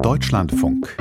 Deutschlandfunk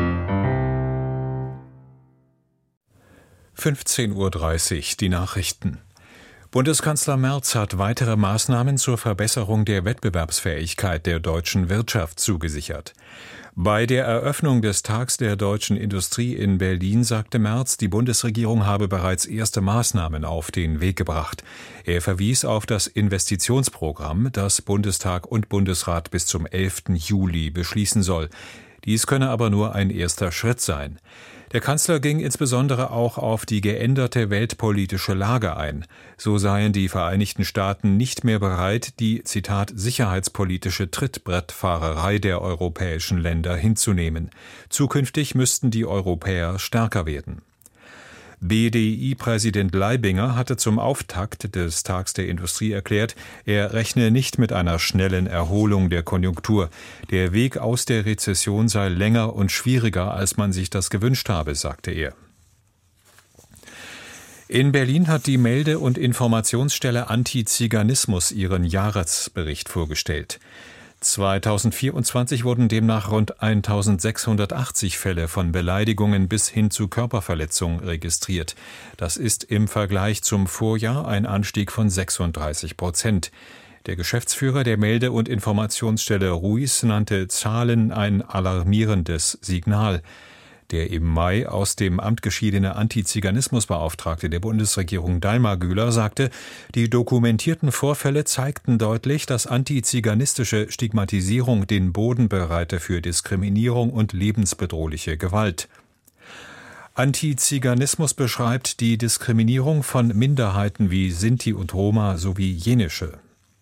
15:30 Uhr, die Nachrichten. Bundeskanzler Merz hat weitere Maßnahmen zur Verbesserung der Wettbewerbsfähigkeit der deutschen Wirtschaft zugesichert. Bei der Eröffnung des Tags der deutschen Industrie in Berlin sagte Merz, die Bundesregierung habe bereits erste Maßnahmen auf den Weg gebracht. Er verwies auf das Investitionsprogramm, das Bundestag und Bundesrat bis zum 11. Juli beschließen soll. Dies könne aber nur ein erster Schritt sein. Der Kanzler ging insbesondere auch auf die geänderte weltpolitische Lage ein. So seien die Vereinigten Staaten nicht mehr bereit, die, Zitat, sicherheitspolitische Trittbrettfahrerei der europäischen Länder hinzunehmen. Zukünftig müssten die Europäer stärker werden. BDI-Präsident Leibinger hatte zum Auftakt des Tags der Industrie erklärt, er rechne nicht mit einer schnellen Erholung der Konjunktur. Der Weg aus der Rezession sei länger und schwieriger, als man sich das gewünscht habe, sagte er. In Berlin hat die Melde- und Informationsstelle Antiziganismus ihren Jahresbericht vorgestellt. 2024 wurden demnach rund 1680 Fälle von Beleidigungen bis hin zu Körperverletzung registriert. Das ist im Vergleich zum Vorjahr ein Anstieg von 36%. Der Geschäftsführer der Melde- und Informationsstelle Ruis nannte Zahlen ein alarmierendes Signal. Der im Mai aus dem Amt geschiedene Antiziganismusbeauftragte der Bundesregierung Daimar Güler sagte, die dokumentierten Vorfälle zeigten deutlich, dass antiziganistische Stigmatisierung den Boden bereite für Diskriminierung und lebensbedrohliche Gewalt. Antiziganismus beschreibt die Diskriminierung von Minderheiten wie Sinti und Roma sowie Jenische.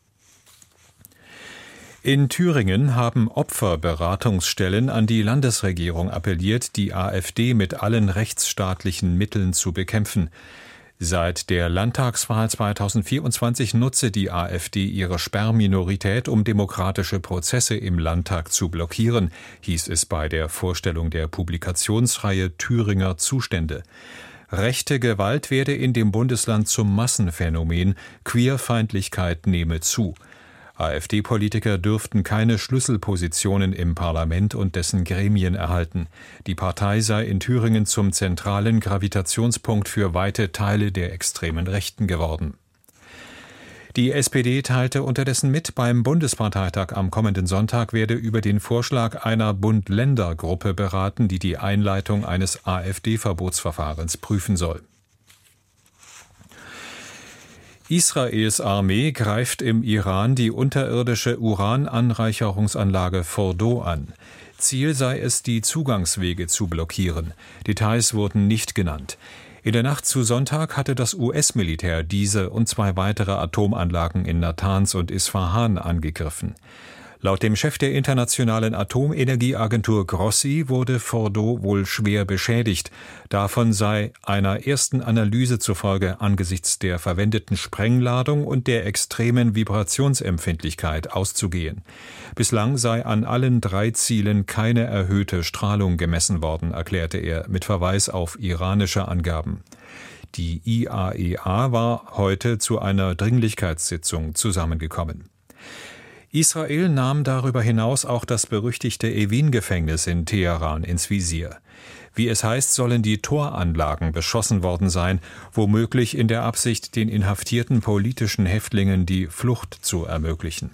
In Thüringen haben Opferberatungsstellen an die Landesregierung appelliert, die AfD mit allen rechtsstaatlichen Mitteln zu bekämpfen. Seit der Landtagswahl 2024 nutze die AfD ihre Sperrminorität, um demokratische Prozesse im Landtag zu blockieren, hieß es bei der Vorstellung der Publikationsreihe Thüringer Zustände. Rechte Gewalt werde in dem Bundesland zum Massenphänomen, Queerfeindlichkeit nehme zu. AfD-Politiker dürften keine Schlüsselpositionen im Parlament und dessen Gremien erhalten. Die Partei sei in Thüringen zum zentralen Gravitationspunkt für weite Teile der extremen Rechten geworden. Die SPD teilte unterdessen mit, beim Bundesparteitag am kommenden Sonntag werde über den Vorschlag einer Bund-Länder-Gruppe beraten, die die Einleitung eines AfD-Verbotsverfahrens prüfen soll. Israels Armee greift im Iran die unterirdische Urananreicherungsanlage Fordo an. Ziel sei es, die Zugangswege zu blockieren. Details wurden nicht genannt. In der Nacht zu Sonntag hatte das US-Militär diese und 2 weitere Atomanlagen in Natanz und Isfahan angegriffen. Laut dem Chef der Internationalen Atomenergieagentur Grossi wurde Fordo wohl schwer beschädigt. Davon sei einer ersten Analyse zufolge angesichts der verwendeten Sprengladung und der extremen Vibrationsempfindlichkeit auszugehen. Bislang sei an allen 3 Zielen keine erhöhte Strahlung gemessen worden, erklärte er mit Verweis auf iranische Angaben. Die IAEA war heute zu einer Dringlichkeitssitzung zusammengekommen. Israel nahm darüber hinaus auch das berüchtigte Evin-Gefängnis in Teheran ins Visier. Wie es heißt, sollen die Toranlagen beschossen worden sein, womöglich in der Absicht, den inhaftierten politischen Häftlingen die Flucht zu ermöglichen.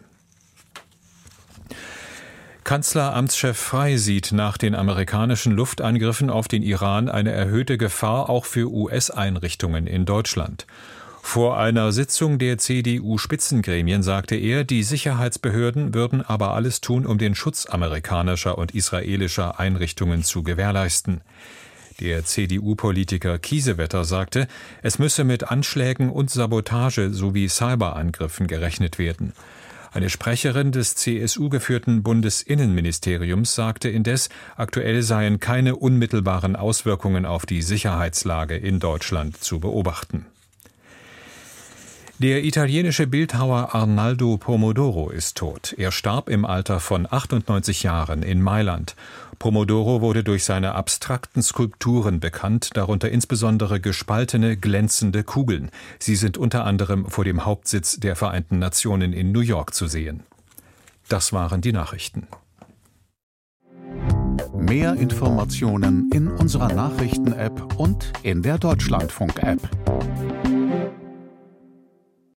Kanzleramtschef Frey sieht nach den amerikanischen Luftangriffen auf den Iran eine erhöhte Gefahr auch für US-Einrichtungen in Deutschland. Vor einer Sitzung der CDU-Spitzengremien sagte er, die Sicherheitsbehörden würden aber alles tun, um den Schutz amerikanischer und israelischer Einrichtungen zu gewährleisten. Der CDU-Politiker Kiesewetter sagte, es müsse mit Anschlägen und Sabotage sowie Cyberangriffen gerechnet werden. Eine Sprecherin des CSU-geführten Bundesinnenministeriums sagte indes, aktuell seien keine unmittelbaren Auswirkungen auf die Sicherheitslage in Deutschland zu beobachten. Der italienische Bildhauer Arnaldo Pomodoro ist tot. Er starb im Alter von 98 Jahren in Mailand. Pomodoro wurde durch seine abstrakten Skulpturen bekannt, darunter insbesondere gespaltene, glänzende Kugeln. Sie sind unter anderem vor dem Hauptsitz der Vereinten Nationen in New York zu sehen. Das waren die Nachrichten. Mehr Informationen in unserer Nachrichten-App und in der Deutschlandfunk-App.